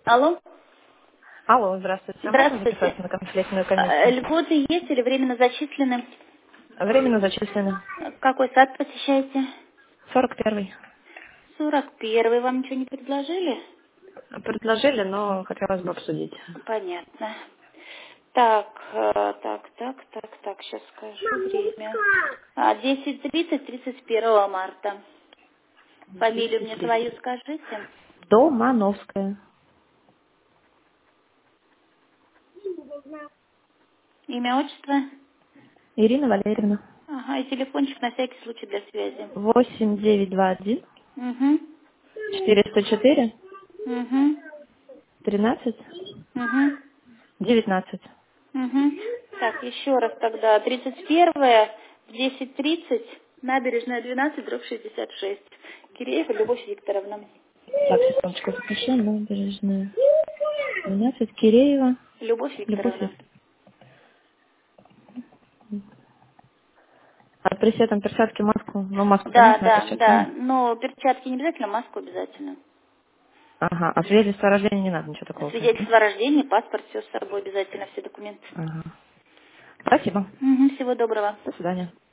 Алло? Алло, здравствуйте. А можно Здравствуйте. записаться на конфликтную комиссию? Льготы есть или временно зачислены? Временно зачислено. Какой сад посещаете? 41-й. 41-й. Вам ничего не предложили? Предложили, но хотелось бы обсудить. Понятно. Так, сейчас скажу время. 10:30, 31 марта. Фамилию мне 10:30. свою скажите. Домановская. Имя, отчество? Ирина Валерьевна. Ага, и телефончик на всякий случай для связи. 8921 Угу, 404 угу, 13 угу. 19. Мгм. Так, еще раз тогда. 31-е в 10:30, набережная 12, дробь 66. Киреева Любовь Викторовна. Так, секундочку, запишу. Набережная 12. Киреева. Любовь Любовь Викторовна. Викторовна. А при этом перчатки, маску. Ну, маску Да, понятно, а да, перчатки да. надо? Но перчатки не обязательно, маску обязательно. Ага. А свидетельство о рождении не надо ничего такого, да? Свидетельство о рождении, паспорт, все с собой обязательно, все документы. Ага. Спасибо. Мгм, всего доброго. До свидания.